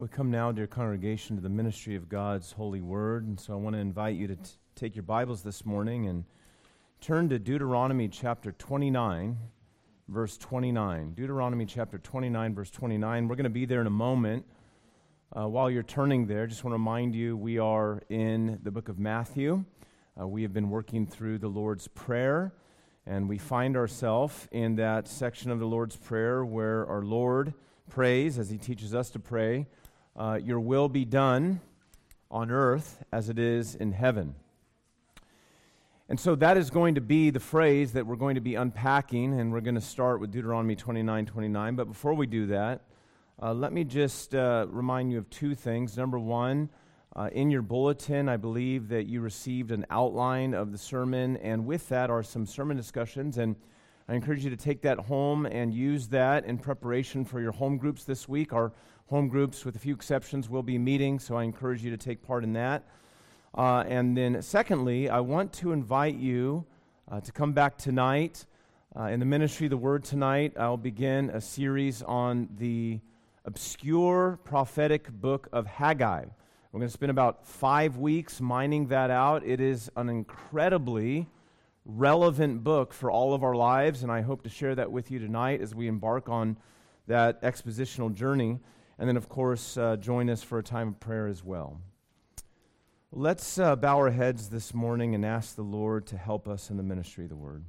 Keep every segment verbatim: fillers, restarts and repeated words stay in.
We come now, dear congregation, to the ministry of God's holy word, and so I want to invite you to t- take your Bibles this morning and turn to Deuteronomy chapter twenty-nine, verse twenty-nine. Deuteronomy chapter twenty-nine, verse twenty-nine. We're going to be there in a moment. Uh, while you're turning there, just want to remind you we are in the book of Matthew. Uh, we have been working through the Lord's Prayer, and we find ourselves in that section of the Lord's Prayer where our Lord prays, as He teaches us to pray, Uh, your will be done on earth as it is in heaven. And so that is going to be the phrase that we're going to be unpacking, and we're going to start with Deuteronomy twenty-nine twenty-nine. But before we do that, uh, let me just uh, remind you of two things. Number one, uh, in your bulletin, I believe that you received an outline of the sermon, and with that are some sermon discussions, and I encourage you to take that home and use that in preparation for your home groups this week. Our home groups, with a few exceptions, will be meeting, so I encourage you to take part in that. Uh, and then secondly, I want to invite you uh, to come back tonight. Uh, in the ministry of the Word tonight, I'll begin a series on the obscure prophetic book of Haggai. We're going to spend about five weeks mining that out. It is an incredibly relevant book for all of our lives, and I hope to share that with you tonight as we embark on that expositional journey. And then, of course, uh, join us for a time of prayer as well. Let's uh, bow our heads this morning and ask the Lord to help us in the ministry of the Word.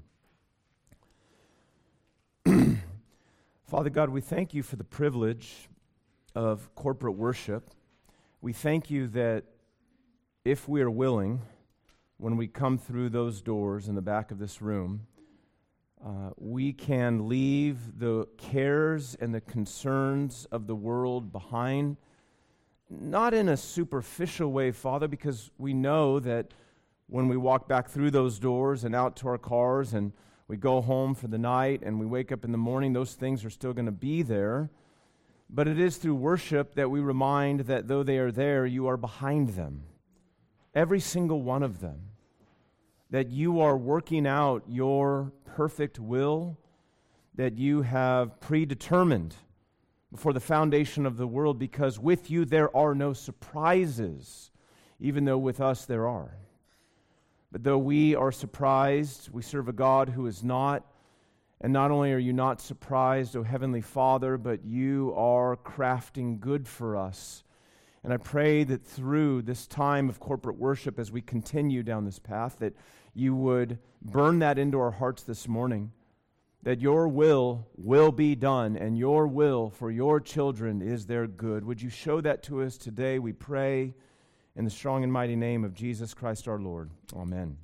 Father God, we thank you for the privilege of corporate worship. We thank you that if we are willing, when we come through those doors in the back of this room, Uh, we can leave the cares and the concerns of the world behind, not in a superficial way, Father, because we know that when we walk back through those doors and out to our cars and we go home for the night and we wake up in the morning, those things are still going to be there. But it is through worship that we remind that though they are there, you are behind them, every single one of them. That you are working out your perfect will, that you have predetermined before the foundation of the world, because with you there are no surprises, even though with us there are. But though we are surprised, we serve a God who is not, and not only are you not surprised, O Heavenly Father, but you are crafting good for us. And I pray that through this time of corporate worship, as we continue down this path, that you would burn that into our hearts this morning, that your will will be done, and your will for your children is their good. Would you show that to us today, we pray, in the strong and mighty name of Jesus Christ our Lord. Amen.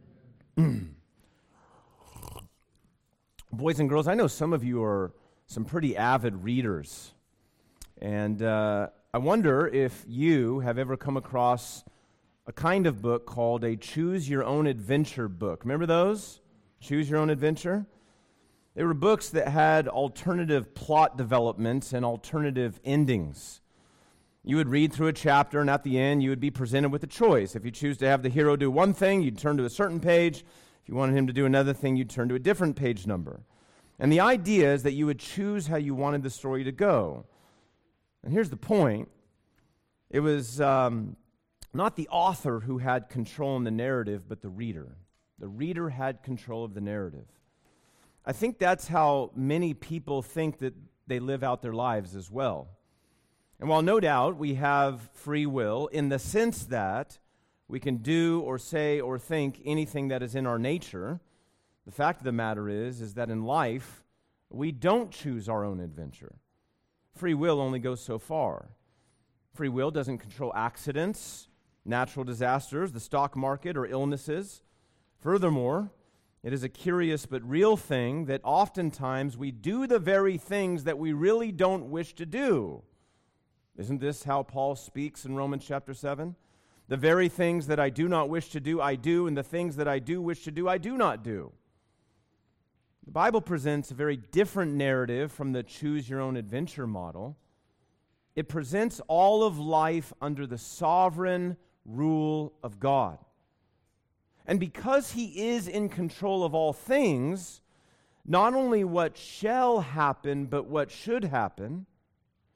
Boys and girls, I know some of you are some pretty avid readers, and uh, I wonder if you have ever come across a kind of book called a Choose Your Own Adventure book. Remember those? Choose Your Own Adventure? They were books that had alternative plot developments and alternative endings. You would read through a chapter, and at the end, you would be presented with a choice. If you choose to have the hero do one thing, you'd turn to a certain page. If you wanted him to do another thing, you'd turn to a different page number. And the idea is that you would choose how you wanted the story to go. And here's the point. It was um, not the author who had control in the narrative, but the reader. The reader had control of the narrative. I think that's how many people think that they live out their lives as well. And while no doubt we have free will in the sense that we can do or say or think anything that is in our nature, the fact of the matter is, is that in life, we don't choose our own adventure. Free will only goes so far. Free will doesn't control accidents, natural disasters, the stock market, or illnesses. Furthermore, it is a curious but real thing that oftentimes we do the very things that we really don't wish to do. Isn't this how Paul speaks in Romans chapter seven? The very things that I do not wish to do, I do, and the things that I do wish to do, I do not do. The Bible presents a very different narrative from the choose your own adventure model. It presents all of life under the sovereign rule of God. And because He is in control of all things, not only what shall happen, but what should happen,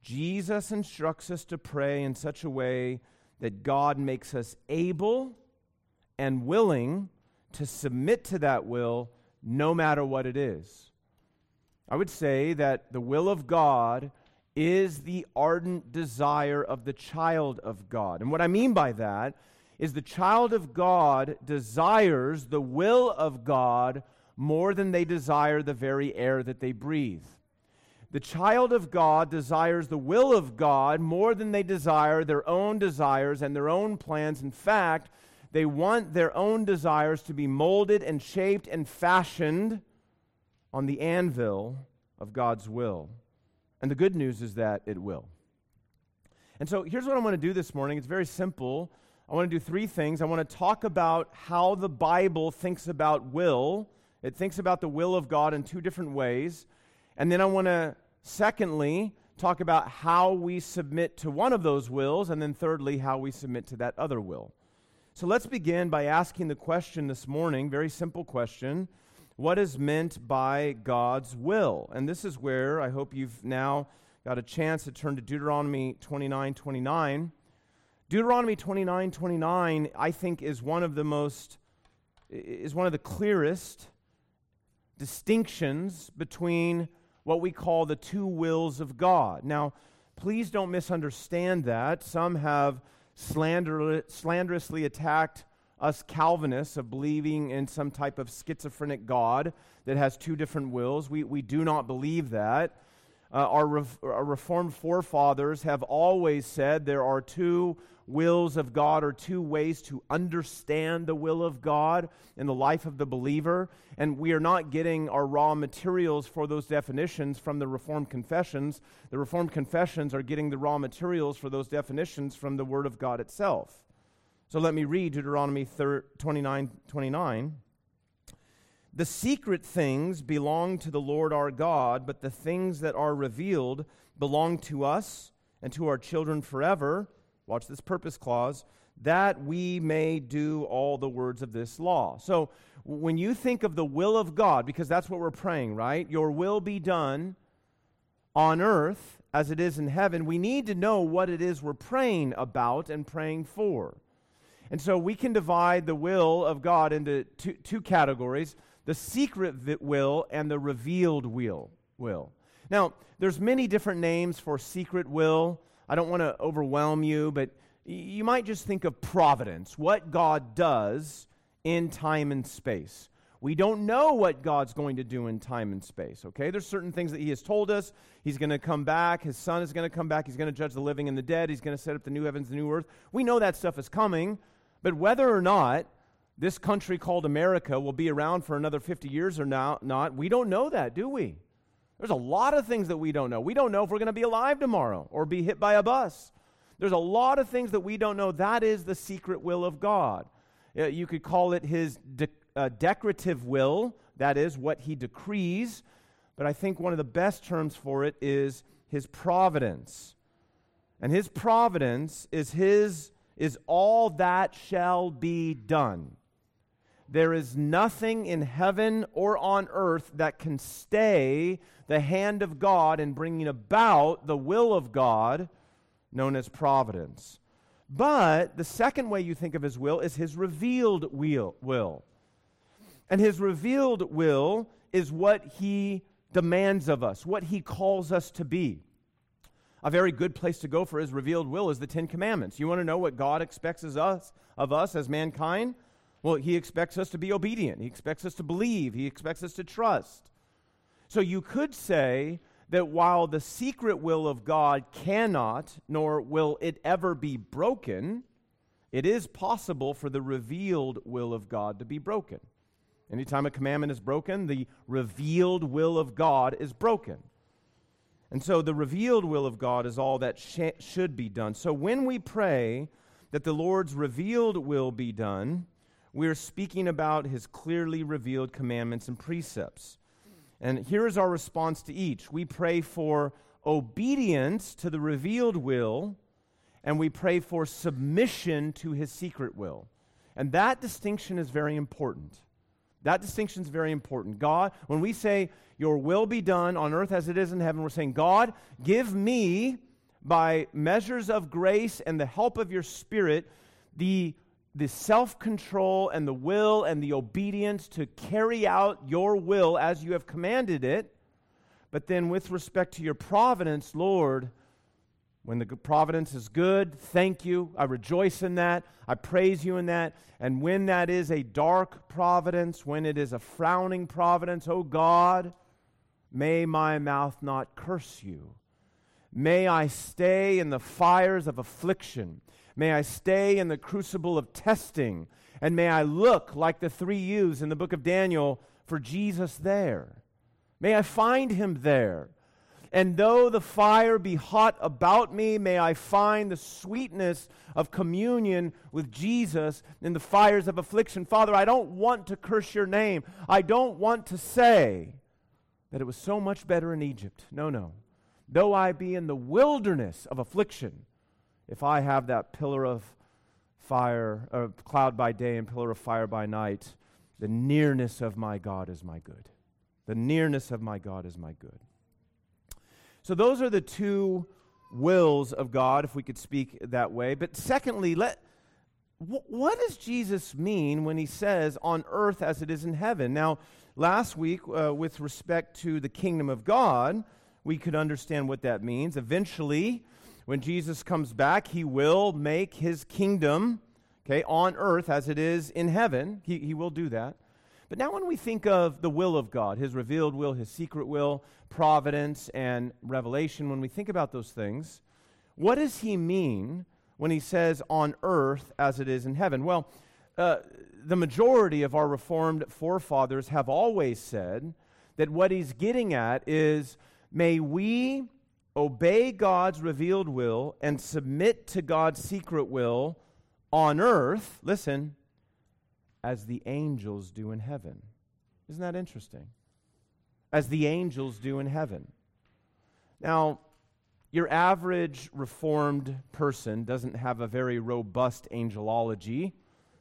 Jesus instructs us to pray in such a way that God makes us able and willing to submit to that will no matter what it is. I would say that the will of God is the ardent desire of the child of God. And what I mean by that is the child of God desires the will of God more than they desire the very air that they breathe. The child of God desires the will of God more than they desire their own desires and their own plans. In fact, they want their own desires to be molded and shaped and fashioned on the anvil of God's will. And the good news is that it will. And so here's what I want to do this morning. It's very simple. I want to do three things. I want to talk about how the Bible thinks about will. It thinks about the will of God in two different ways. And then I want to, secondly, talk about how we submit to one of those wills. And then thirdly, how we submit to that other will. So let's begin by asking the question this morning, very simple question. What is meant by God's will? And this is where I hope you've now got a chance to turn to Deuteronomy twenty-nine twenty-nine. Deuteronomy twenty-nine twenty-nine, I think, is one of the most, is one of the clearest distinctions between what we call the two wills of God. Now, please don't misunderstand that. Some have slander, slanderously attacked us Calvinists of believing in some type of schizophrenic God that has two different wills. We, we do not believe that. Uh, our, Re- our Reformed forefathers have always said there are two wills of God, or two ways to understand the will of God in the life of the believer. And we are not getting our raw materials for those definitions from the Reformed confessions. The Reformed confessions are getting the raw materials for those definitions from the Word of God itself. So let me read Deuteronomy twenty-nine twenty-nine. The secret things belong to the Lord our God, but the things that are revealed belong to us and to our children forever. Watch this purpose clause, that we may do all the words of this law. So when you think of the will of God, because that's what we're praying, right? Your will be done on earth as it is in heaven. We need to know what it is we're praying about and praying for. And so we can divide the will of God into two, two categories, the secret will and the revealed will. will. Now, there's many different names for secret will. I don't want to overwhelm you, but you might just think of providence, what God does in time and space. We don't know what God's going to do in time and space, okay? There's certain things that He has told us. He's going to come back. His Son is going to come back. He's going to judge the living and the dead. He's going to set up the new heavens and the new earth. We know that stuff is coming. But whether or not this country called America will be around for another fifty years or not, not, we don't know that, do we? There's a lot of things that we don't know. We don't know if we're going to be alive tomorrow or be hit by a bus. There's a lot of things that we don't know. That is the secret will of God. Uh, you could call it His de- uh, decretive will, that is, what He decrees. But I think one of the best terms for it is His providence. And His providence is His is all that shall be done. There is nothing in heaven or on earth that can stay the hand of God in bringing about the will of God, known as providence. But the second way you think of His will is His revealed will. And His revealed will is what He demands of us, what He calls us to be. A very good place to go for His revealed will is the Ten Commandments. You want to know what God expects of us, of us as mankind? Well, He expects us to be obedient. He expects us to believe. He expects us to trust. So you could say that while the secret will of God cannot, nor will it ever be broken, it is possible for the revealed will of God to be broken. Anytime a commandment is broken, the revealed will of God is broken. And so the revealed will of God is all that sh- should be done. So when we pray that the Lord's revealed will be done, we are speaking about His clearly revealed commandments and precepts. And here is our response to each. We pray for obedience to the revealed will, and we pray for submission to His secret will. And that distinction is very important. That distinction is very important. God, when we say, your will be done on earth as it is in heaven, we're saying, God, give me by measures of grace and the help of your Spirit, the, the self-control and the will and the obedience to carry out your will as you have commanded it. But then with respect to your providence, Lord, when the providence is good, thank you. I rejoice in that. I praise you in that. And when that is a dark providence, when it is a frowning providence, oh God, may my mouth not curse you. May I stay in the fires of affliction. May I stay in the crucible of testing. And may I look like the three youths in the book of Daniel for Jesus there. May I find him there. And though the fire be hot about me, may I find the sweetness of communion with Jesus in the fires of affliction. Father, I don't want to curse your name. I don't want to say that it was so much better in Egypt. No, no. Though I be in the wilderness of affliction, if I have that pillar of fire, or cloud by day and pillar of fire by night, the nearness of my God is my good. The nearness of my God is my good. So those are the two wills of God, if we could speak that way. But secondly, let wh- what does Jesus mean when he says, on earth as it is in heaven? Now, last week, uh, with respect to the kingdom of God, we could understand what that means. Eventually, when Jesus comes back, he will make his kingdom, okay, on earth as it is in heaven. He, he will do that. But now when we think of the will of God, his revealed will, his secret will, providence, and revelation, when we think about those things, what does he mean when he says on earth as it is in heaven? Well, uh, the majority of our Reformed forefathers have always said that what he's getting at is, may we obey God's revealed will and submit to God's secret will on earth, listen, as the angels do in heaven. Isn't that interesting? As the angels do in heaven. Now, your average Reformed person doesn't have a very robust angelology,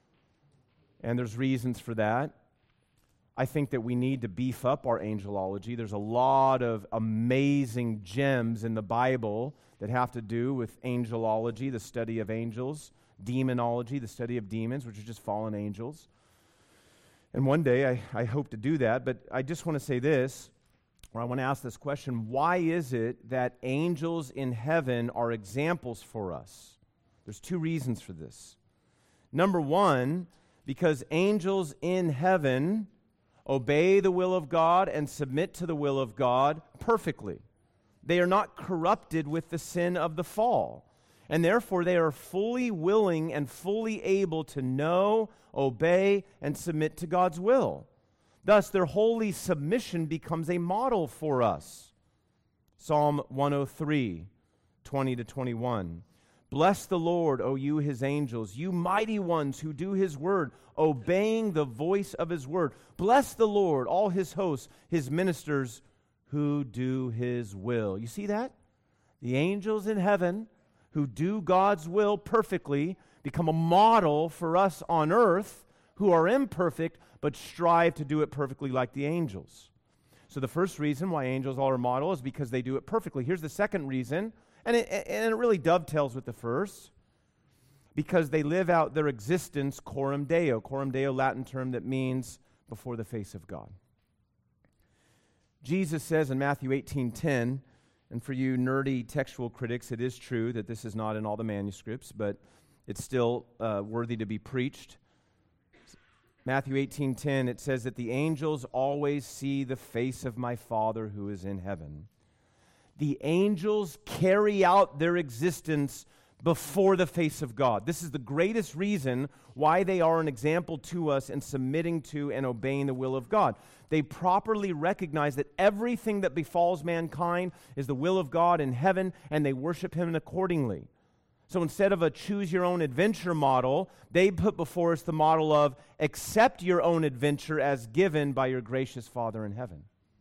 and there's reasons for that. I think that we need to beef up our angelology. There's a lot of amazing gems in the Bible that have to do with angelology, the study of angels, demonology, the study of demons, which are just fallen angels. And one day I, I hope to do that, but I just want to say this, or I want to ask this question: why is it that angels in heaven are examples for us? There's two reasons for this. Number one, because angels in heaven obey the will of God and submit to the will of God perfectly. They are not corrupted with the sin of the fall. And therefore, they are fully willing and fully able to know, obey, and submit to God's will. Thus, their holy submission becomes a model for us. Psalm one oh three, twenty to twenty-one. Bless the Lord, O you his angels, you mighty ones who do his word, obeying the voice of his word. Bless the Lord, all his hosts, his ministers who do his will. You see that? The angels in heaven who do God's will perfectly become a model for us on earth who are imperfect but strive to do it perfectly like the angels. So the first reason why angels are a model is because they do it perfectly. Here's the second reason, and it, and it really dovetails with the first, because they live out their existence coram Deo. Coram Deo, Latin term that means before the face of God. Jesus says in Matthew eighteen ten, and for you nerdy textual critics, it is true that this is not in all the manuscripts, but it's still uh, worthy to be preached. Matthew eighteen ten, it says that the angels always see the face of my Father who is in heaven. The angels carry out their existence before the face of God. This is the greatest reason why they are an example to us in submitting to and obeying the will of God. They properly recognize that everything that befalls mankind is the will of God in heaven, and they worship him accordingly. So instead of a choose-your-own-adventure model, they put before us the model of accept your own adventure as given by your gracious Father in heaven.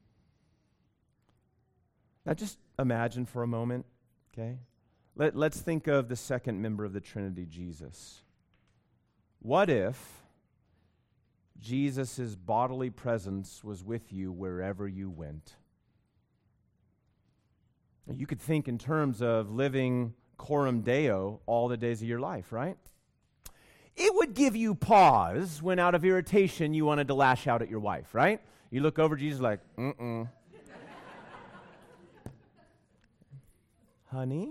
Now just imagine for a moment, okay? Let, let's think of the second member of the Trinity, Jesus. What if Jesus' bodily presence was with you wherever you went? You could think in terms of living coram Deo all the days of your life, right? It would give you pause when out of irritation you wanted to lash out at your wife, right? You look over Jesus like, mm-mm. Honey?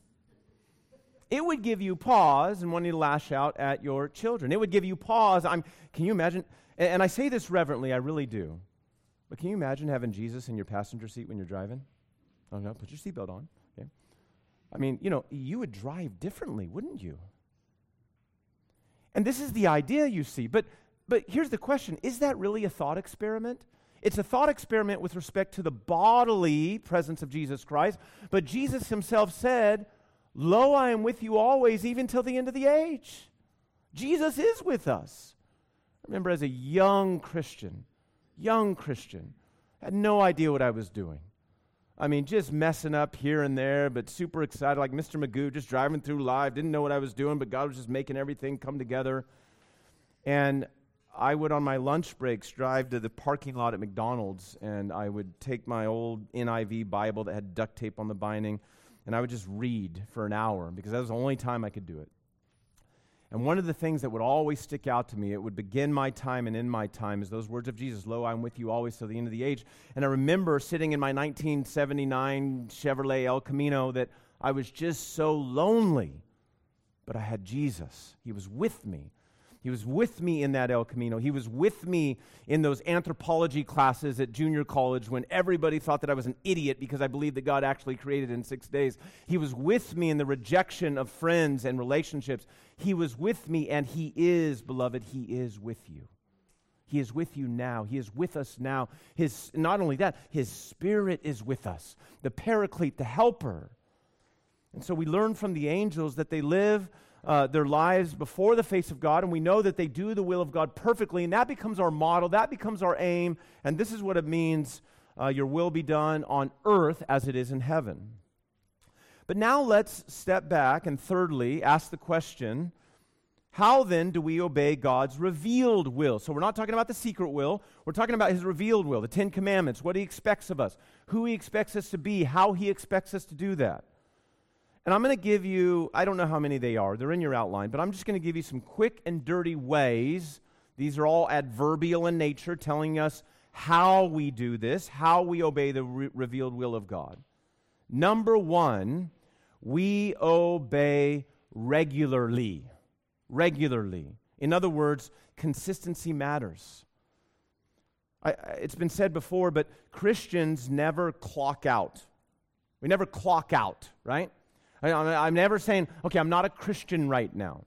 It would give you pause and wanting to lash out at your children. It would give you pause. I'm, can you imagine? And, and I say this reverently, I really do. But can you imagine having Jesus in your passenger seat when you're driving? Oh, no, put your seatbelt on. Okay. I mean, you know, you would drive differently, wouldn't you? And this is the idea, you see. But but here's the question. Is that really a thought experiment? It's a thought experiment with respect to the bodily presence of Jesus Christ. But Jesus himself said, "Lo, I am with you always, even till the end of the age." Jesus is with us. I remember as a young Christian, young Christian, had no idea what I was doing. I mean, just messing up here and there, but super excited, like Mister Magoo, just driving through life, didn't know what I was doing, but God was just making everything come together. And I would, on my lunch breaks, drive to the parking lot at McDonald's, and I would take my old N I V Bible that had duct tape on the binding, and I would just read for an hour, because that was the only time I could do it. And one of the things that would always stick out to me, it would begin my time and end my time, is those words of Jesus, "Lo, I'm with you always till the end of the age." And I remember sitting in my nineteen seventy-nine Chevrolet El Camino that I was just so lonely, but I had Jesus. He was with me. He was with me in that El Camino. He was with me in those anthropology classes at junior college when everybody thought that I was an idiot because I believed that God actually created in six days. He was with me in the rejection of friends and relationships. He was with me, and He is, beloved, He is with you. He is with you now. He is with us now. His, not only that, His Spirit is with us, the Paraclete, the Helper. And so we learn from the angels that they live Uh, their lives before the face of God, and we know that they do the will of God perfectly, and that becomes our model, that becomes our aim, and this is what it means, uh, your will be done on earth as it is in heaven. But now let's step back and thirdly ask the question, how then do we obey God's revealed will? So we're not talking about the secret will, we're talking about His revealed will, the Ten Commandments, what He expects of us, who He expects us to be, how He expects us to do that. And I'm going to give you, I don't know how many they are, they're in your outline, but I'm just going to give you some quick and dirty ways. These are all adverbial in nature, telling us how we do this, how we obey the re- revealed will of God. Number one, we obey regularly. Regularly. In other words, consistency matters. I, it's been said before, but Christians never clock out. We never clock out, right? I'm never saying, okay, I'm not a Christian right now.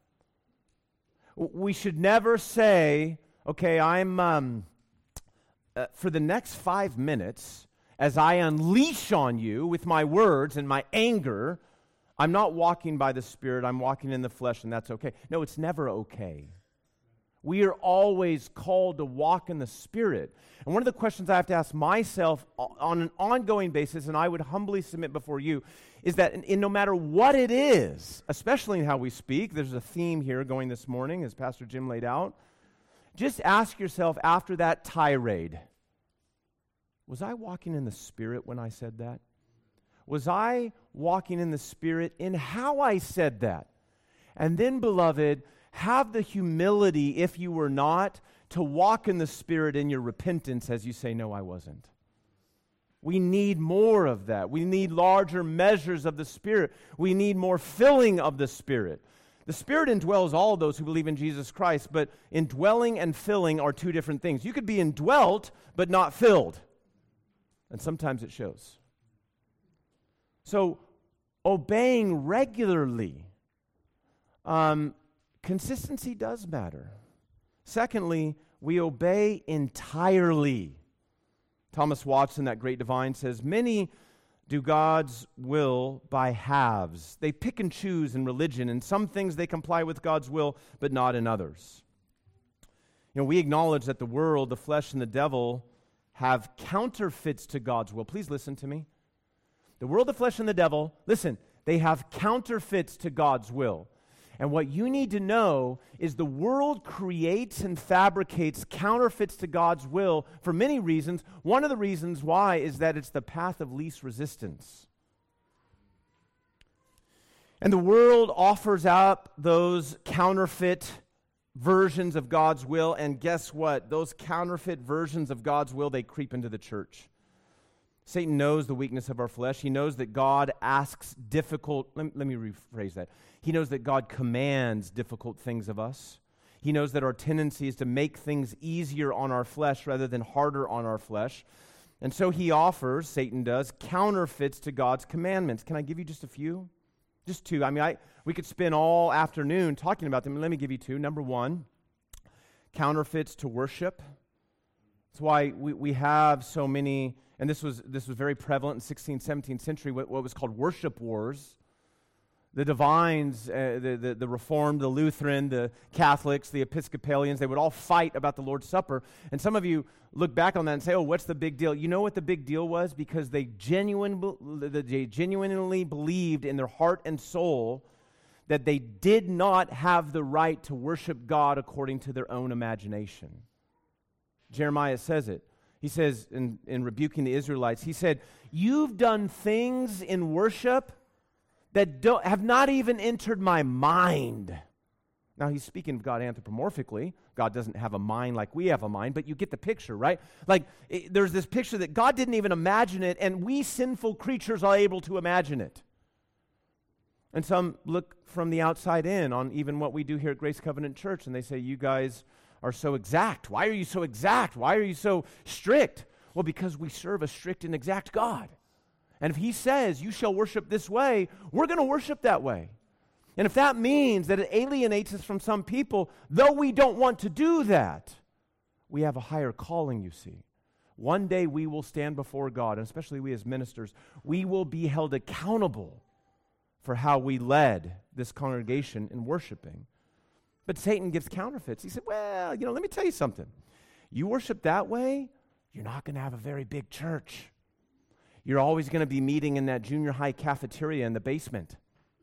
We should never say, okay, I'm, um, uh, for the next five minutes, as I unleash on you with my words and my anger, I'm not walking by the Spirit, I'm walking in the flesh, and that's okay. No, it's never okay. We are always called to walk in the Spirit. And one of the questions I have to ask myself on an ongoing basis, and I would humbly submit before you, is that in, in no matter what it is, especially in how we speak, there's a theme here going this morning, as Pastor Jim laid out, just ask yourself after that tirade, was I walking in the Spirit when I said that? Was I walking in the Spirit in how I said that? And then, beloved, have the humility, if you were not, to walk in the Spirit in your repentance as you say, no, I wasn't. We need more of that. We need larger measures of the Spirit. We need more filling of the Spirit. The Spirit indwells all of those who believe in Jesus Christ, but indwelling and filling are two different things. You could be indwelt, but not filled. And sometimes it shows. So, obeying regularly, um, consistency does matter. Secondly, we obey entirely. Thomas Watson, that great divine, says, many do God's will by halves. They pick and choose in religion. In some things they comply with God's will, but not in others. You know, we acknowledge that the world, the flesh, and the devil have counterfeits to God's will. Please listen to me. The world, the flesh, and the devil, listen, they have counterfeits to God's will. And what you need to know is the world creates and fabricates counterfeits to God's will for many reasons. One of the reasons why is that it's the path of least resistance. And the world offers up those counterfeit versions of God's will, and guess what? Those counterfeit versions of God's will, they creep into the church. Satan knows the weakness of our flesh. He knows that God asks difficult, let, let me rephrase that. He knows that God commands difficult things of us. He knows that our tendency is to make things easier on our flesh rather than harder on our flesh. And so he offers, Satan does, counterfeits to God's commandments. Can I give you just a few? Just two. I mean, I we could spend all afternoon talking about them. Let me give you two. Number one, counterfeits to worship. That's why we, we have so many, and this was this was very prevalent in sixteenth, seventeenth century, what, what was called worship wars. The divines, uh, the, the, the Reformed, the Lutheran, the Catholics, the Episcopalians, they would all fight about the Lord's Supper. And some of you look back on that and say, oh, what's the big deal? You know what the big deal was? Because they, genuine, they genuinely believed in their heart and soul that they did not have the right to worship God according to their own imagination. Jeremiah says it. He says, in, in rebuking the Israelites, he said, you've done things in worship that don't, have not even entered my mind. Now, he's speaking of God anthropomorphically. God doesn't have a mind like we have a mind, but you get the picture, right? Like, it, there's this picture that God didn't even imagine it, and we sinful creatures are able to imagine it. And some look from the outside in on even what we do here at Grace Covenant Church, and they say, you guys are so exact. Why are you so exact? Why are you so strict? Well, because we serve a strict and exact God. And if he says, you shall worship this way, we're going to worship that way. And if that means that it alienates us from some people, though we don't want to do that, we have a higher calling, you see. One day we will stand before God, and especially we as ministers, we will be held accountable for how we led this congregation in worshiping. But Satan gives counterfeits. He said, well, you know, let me tell you something. You worship that way, you're not going to have a very big church. You're always going to be meeting in that junior high cafeteria in the basement.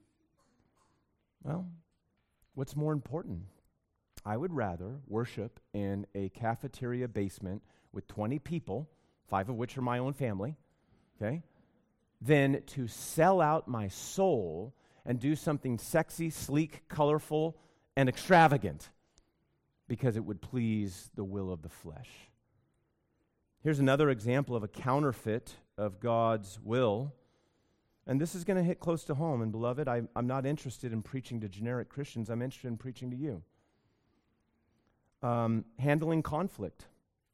Well, what's more important? I would rather worship in a cafeteria basement with twenty people, five of which are my own family, okay, than to sell out my soul and do something sexy, sleek, colorful, and extravagant because it would please the will of the flesh. Here's another example of a counterfeit of God's will. And this is going to hit close to home. And beloved, I, I'm not interested in preaching to generic Christians. I'm interested in preaching to you. Um, handling conflict.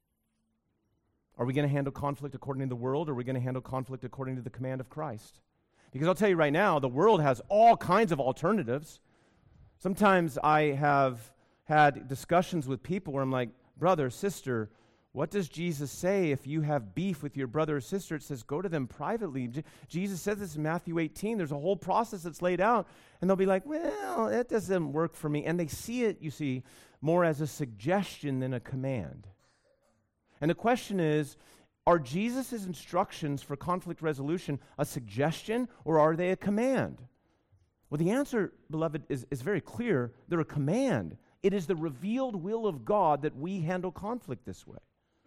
Are we going to handle conflict according to the world, or are we going to handle conflict according to the command of Christ? Because I'll tell you right now, the world has all kinds of alternatives. Sometimes I have had discussions with people where I'm like, brother, sister, what does Jesus say if you have beef with your brother or sister? It says, go to them privately. J- Jesus says this in Matthew eighteen. There's a whole process that's laid out. And they'll be like, well, that doesn't work for me. And they see it, you see, more as a suggestion than a command. And the question is, are Jesus' instructions for conflict resolution a suggestion, or are they a command? Well, the answer, beloved, is, is very clear. They're a command. It is the revealed will of God that we handle conflict this way.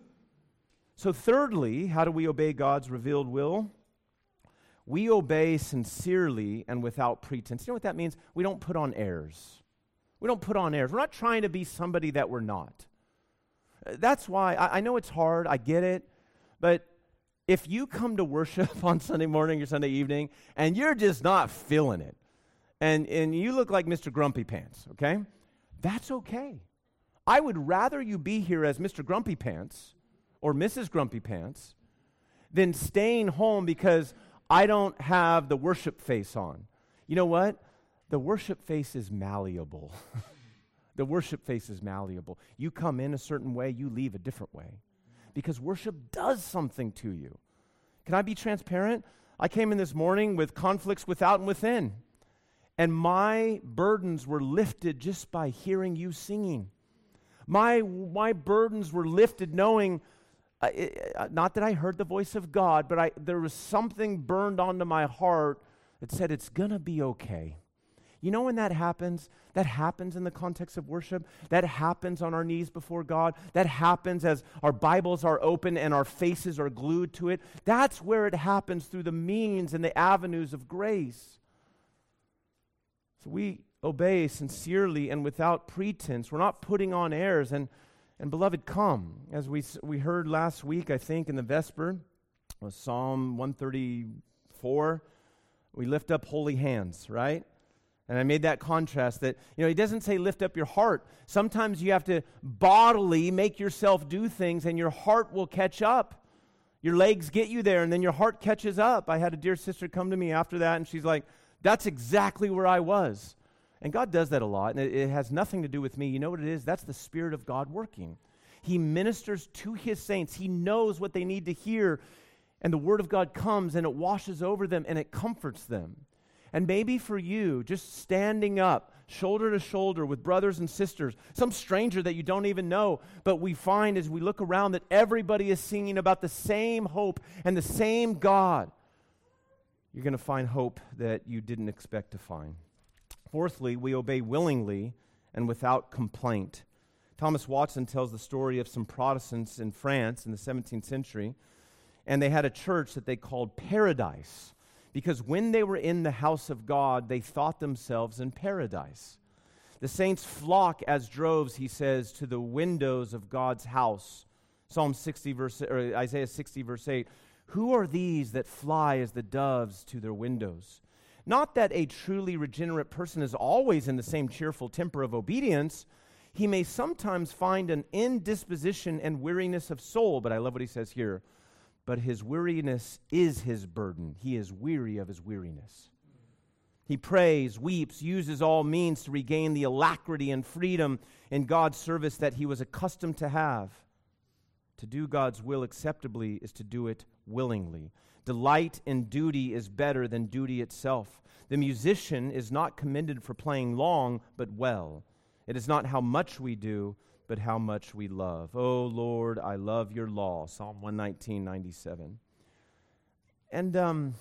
So thirdly, how do we obey God's revealed will? We obey sincerely and without pretense. You know what that means? We don't put on airs. We don't put on airs. We're not trying to be somebody that we're not. That's why, I, I know it's hard, I get it, but if you come to worship on Sunday morning or Sunday evening and you're just not feeling it, and, and you look like Mister Grumpy Pants, okay? That's okay. I would rather you be here as Mister Grumpy Pants or Missus Grumpy Pants than staying home because I don't have the worship face on. You know what? The worship face is malleable. The worship face is malleable. You come in a certain way, you leave a different way. Because worship does something to you. Can I be transparent? I came in this morning with conflicts without and within. And my burdens were lifted just by hearing you singing. My, my burdens were lifted knowing, uh, uh, not that I heard the voice of God, but I, there was something burned onto my heart that said it's going to be okay. You know when that happens? That happens in the context of worship. That happens on our knees before God. That happens as our Bibles are open and our faces are glued to it. That's where it happens, through the means and the avenues of grace. So we obey sincerely and without pretense. We're not putting on airs. And, and beloved, come. As we, we heard last week, I think, in the Vesper, was Psalm one thirty-four, we lift up holy hands, right? And I made that contrast that, you know, he doesn't say lift up your heart. Sometimes you have to bodily make yourself do things and your heart will catch up. Your legs get you there and then your heart catches up. I had a dear sister come to me after that and she's like, that's exactly where I was. And God does that a lot, and it, it has nothing to do with me. You know what it is? That's the Spirit of God working. He ministers to His saints. He knows what they need to hear, and the Word of God comes, and it washes over them, and it comforts them. And maybe for you, just standing up, shoulder to shoulder with brothers and sisters, some stranger that you don't even know, but we find as we look around that everybody is singing about the same hope and the same God. You're going to find hope that you didn't expect to find. Fourthly, we obey willingly and without complaint. Thomas Watson tells the story of some Protestants in France in the seventeenth century, and they had a church that they called Paradise, because when they were in the house of God, they thought themselves in paradise. The saints flock as droves, he says, to the windows of God's house. Psalm sixty, verse, or Isaiah sixty, verse eight. Who are these that fly as the doves to their windows? Not that a truly regenerate person is always in the same cheerful temper of obedience. He may sometimes find an indisposition and weariness of soul, but I love what he says here. But his weariness is his burden. He is weary of his weariness. He prays, weeps, uses all means to regain the alacrity and freedom in God's service that he was accustomed to have. To do God's will acceptably is to do it willingly. Delight in duty is better than duty itself. The musician is not commended for playing long, but well. It is not how much we do, but how much we love. Oh, Lord, I love your law. Psalm one nineteen, ninety-seven. And um,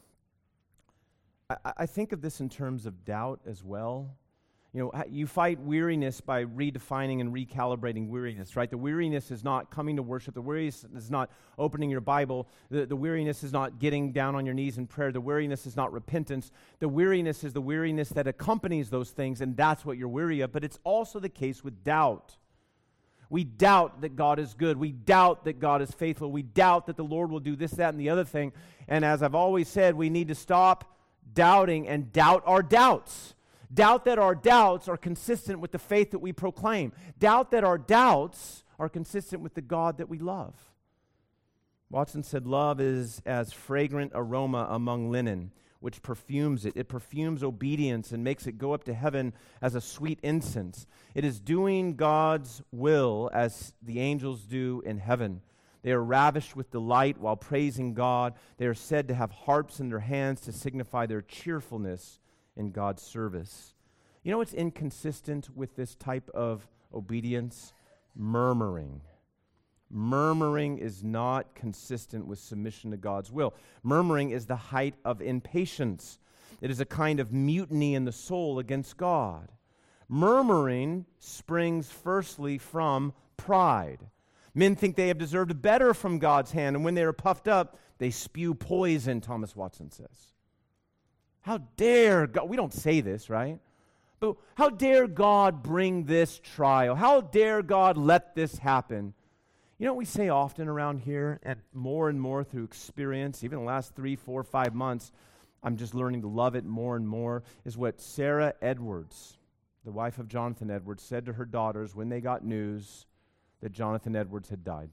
I, I think of this in terms of doubt as well. You know, you fight weariness by redefining and recalibrating weariness, right? The weariness is not coming to worship. The weariness is not opening your Bible. The, the weariness is not getting down on your knees in prayer. The weariness is not repentance. The weariness is the weariness that accompanies those things, and that's what you're weary of. But it's also the case with doubt. We doubt that God is good. We doubt that God is faithful. We doubt that the Lord will do this, that, and the other thing. And as I've always said, we need to stop doubting and doubt our doubts. Doubt that our doubts are consistent with the faith that we proclaim. Doubt that our doubts are consistent with the God that we love. Watson said, love is as fragrant aroma among linen, which perfumes it. It perfumes obedience and makes it go up to heaven as a sweet incense. It is doing God's will as the angels do in heaven. They are ravished with delight while praising God. They are said to have harps in their hands to signify their cheerfulness in God's service. You know what's inconsistent with this type of obedience? Murmuring. Murmuring is not consistent with submission to God's will. Murmuring is the height of impatience. It is a kind of mutiny in the soul against God. Murmuring springs firstly from pride. Men think they have deserved better from God's hand, and when they are puffed up, they spew poison, Thomas Watson says. How dare God, we don't say this, right? But how dare God bring this trial? How dare God let this happen? You know what we say often around here, and more and more through experience, even the last three, four, five months, I'm just learning to love it more and more, is what Sarah Edwards, the wife of Jonathan Edwards, said to her daughters when they got news that Jonathan Edwards had died.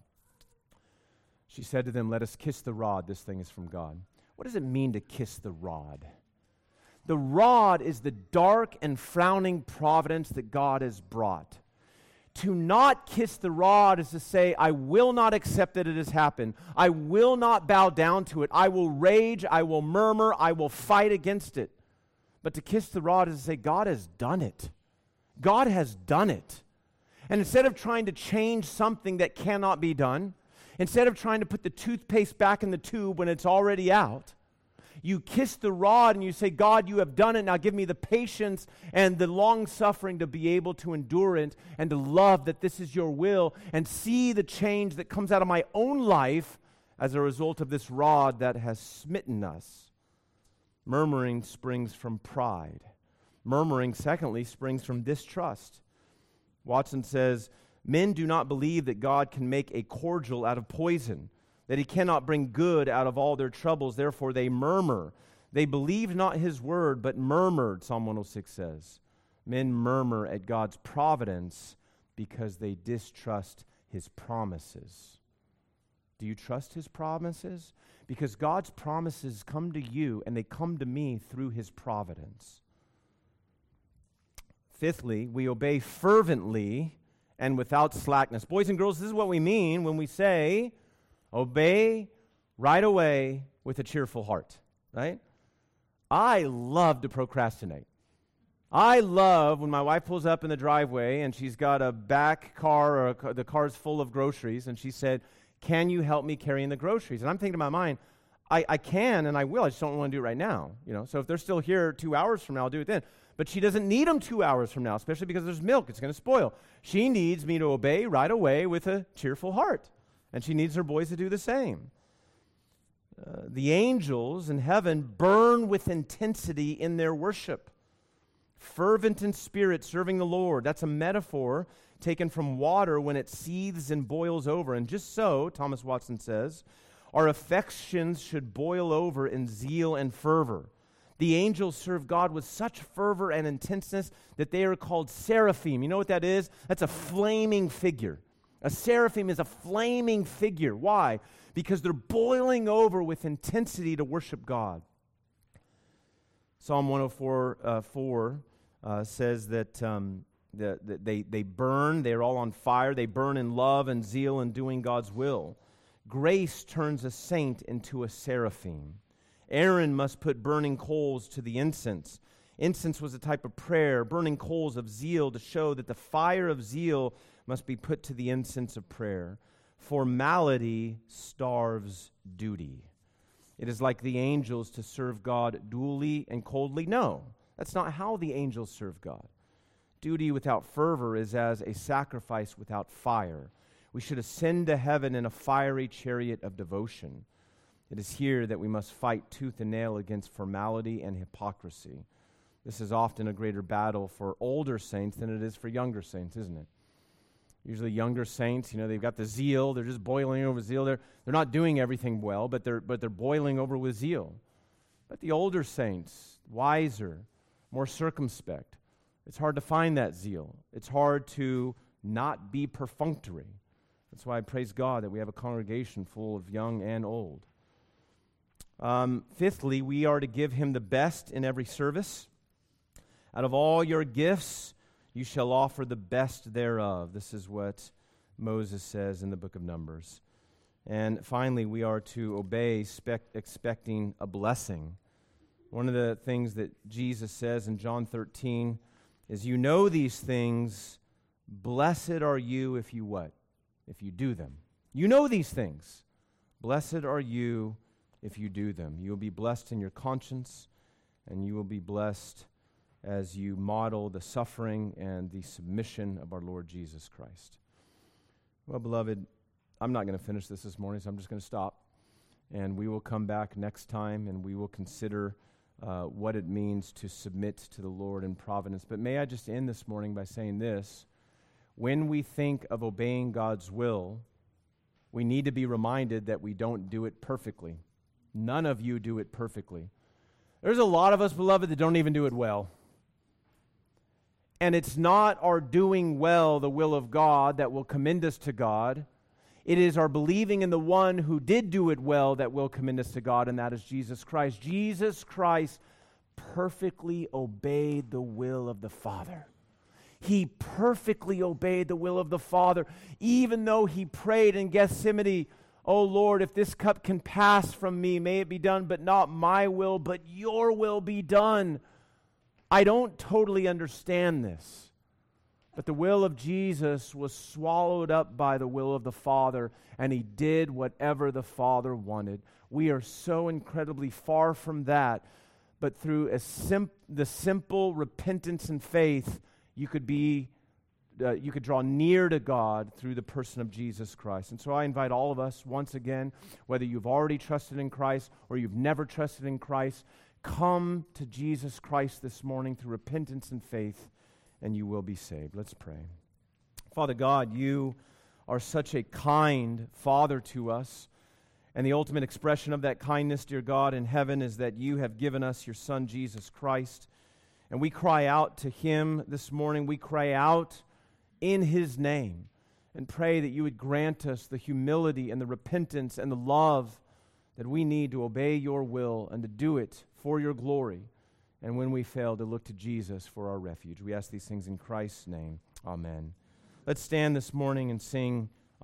She said to them, let us kiss the rod, this thing is from God. What does it mean to kiss the rod? The rod is the dark and frowning providence that God has brought. To not kiss the rod is to say, I will not accept that it has happened. I will not bow down to it. I will rage, I will murmur, I will fight against it. But to kiss the rod is to say, God has done it. God has done it. And instead of trying to change something that cannot be done, instead of trying to put the toothpaste back in the tube when it's already out, you kiss the rod and you say, God, you have done it. Now give me the patience and the long suffering to be able to endure it and to love that this is your will and see the change that comes out of my own life as a result of this rod that has smitten us. Murmuring springs from pride. Murmuring, secondly, springs from distrust. Watson says, men do not believe that God can make a cordial out of poison, that he cannot bring good out of all their troubles. Therefore, they murmur. They believed not his word, but murmured, Psalm one oh six says. Men murmur at God's providence because they distrust his promises. Do you trust his promises? Because God's promises come to you and they come to me through his providence. Fifthly, we obey fervently and without slackness. Boys and girls, this is what we mean when we say, obey right away with a cheerful heart, right? I love to procrastinate. I love when my wife pulls up in the driveway and she's got a back car or a car, the car's full of groceries, and she said, can you help me carrying the groceries? And I'm thinking in my mind, I, I can and I will, I just don't want to do it right now. You know, so if they're still here two hours from now, I'll do it then. But she doesn't need them two hours from now, especially because there's milk. It's going to spoil. She needs me to obey right away with a cheerful heart. And she needs her boys to do the same. Uh, the angels in heaven burn with intensity in their worship. Fervent in spirit, serving the Lord. That's a metaphor taken from water when it seethes and boils over. And just so, Thomas Watson says, our affections should boil over in zeal and fervor. The angels serve God with such fervor and intenseness that they are called seraphim. You know what that is? That's a flaming figure. A seraphim is a flaming figure. Why? Because they're boiling over with intensity to worship God. Psalm one oh four, uh, four uh, says that, um, the, that they, they burn, they're all on fire, they burn in love and zeal and doing God's will. Grace turns a saint into a seraphim. Aaron must put burning coals to the incense. Incense was a type of prayer, burning coals of zeal to show that the fire of zeal must be put to the incense of prayer. Formality starves duty. It is like the angels to serve God duly and coldly. No, that's not how the angels serve God. Duty without fervor is as a sacrifice without fire. We should ascend to heaven in a fiery chariot of devotion. It is here that we must fight tooth and nail against formality and hypocrisy. This is often a greater battle for older saints than it is for younger saints, isn't it? Usually younger saints, you know, they've got the zeal, they're just boiling over zeal. They're, they're not doing everything well, but they're, but they're boiling over with zeal. But the older saints, wiser, more circumspect, it's hard to find that zeal. It's hard to not be perfunctory. That's why I praise God that we have a congregation full of young and old. Um, fifthly, we are to give him the best in every service. Out of all your gifts, you shall offer the best thereof. This is what Moses says in the book of Numbers. And finally, we are to obey, spec- expecting a blessing. One of the things that Jesus says in John thirteen is, you know these things, blessed are you if you what? If you do them. You know these things. Blessed are you if you do them. You will be blessed in your conscience, and you will be blessed as you model the suffering and the submission of our Lord Jesus Christ. Well, beloved, I'm not going to finish this this morning, so I'm just going to stop. And we will come back next time, and we will consider uh, what it means to submit to the Lord in providence. But may I just end this morning by saying this. When we think of obeying God's will, we need to be reminded that we don't do it perfectly. None of you do it perfectly. There's a lot of us, beloved, that don't even do it well. And it's not our doing well the will of God that will commend us to God. It is our believing in the one who did do it well that will commend us to God, and that is Jesus Christ. Jesus Christ perfectly obeyed the will of the Father. He perfectly obeyed the will of the Father, even though he prayed in Gethsemane, oh Lord, if this cup can pass from me, may it be done, but not my will, but your will be done. I don't totally understand this, but the will of Jesus was swallowed up by the will of the Father, and he did whatever the Father wanted. We are so incredibly far from that, but through a sim- the simple repentance and faith, you could be, uh, you could draw near to God through the person of Jesus Christ. And so I invite all of us, once again, whether you've already trusted in Christ or you've never trusted in Christ, come to Jesus Christ this morning through repentance and faith, and you will be saved. Let's pray. Father God, you are such a kind Father to us, and the ultimate expression of that kindness, dear God, in heaven is that you have given us your Son, Jesus Christ, and we cry out to him this morning. We cry out in his name and pray that you would grant us the humility and the repentance and the love that we need to obey your will and to do it for your glory. And when we fail, to look to Jesus for our refuge. We ask these things in Christ's name. Amen. Let's stand this morning and sing